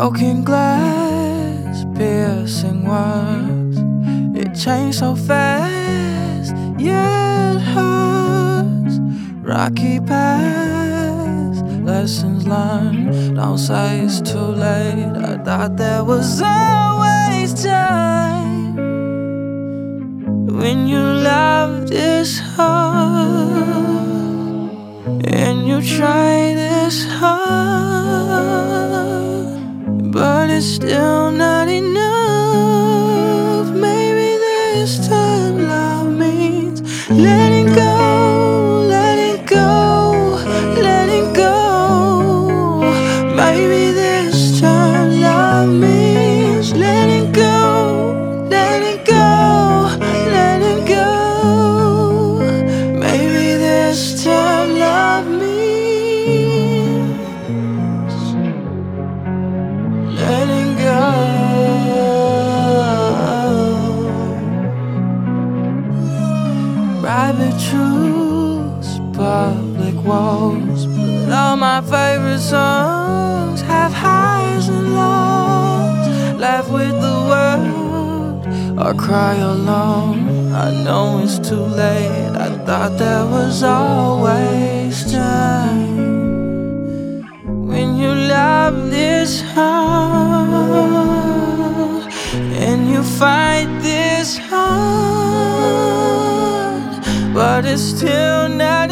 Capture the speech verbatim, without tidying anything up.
broken glass, piercing words. It changed so fast, yeah, it hurts. Rocky paths, lessons learned. Don't say it's too late. I thought there was always time. When you love this hard and you try this hard, but it's still not enough. Maybe this time love means letting go, letting go, letting go. Maybe this time love means letting go, letting go, letting go. Maybe this time love means letting go. Private truths, public woes, but all my favorite songs have highs and lows. Laugh with the world or cry alone. I know it's too late. I thought there was always time. When you love this hard and you fight this hard, but it's still not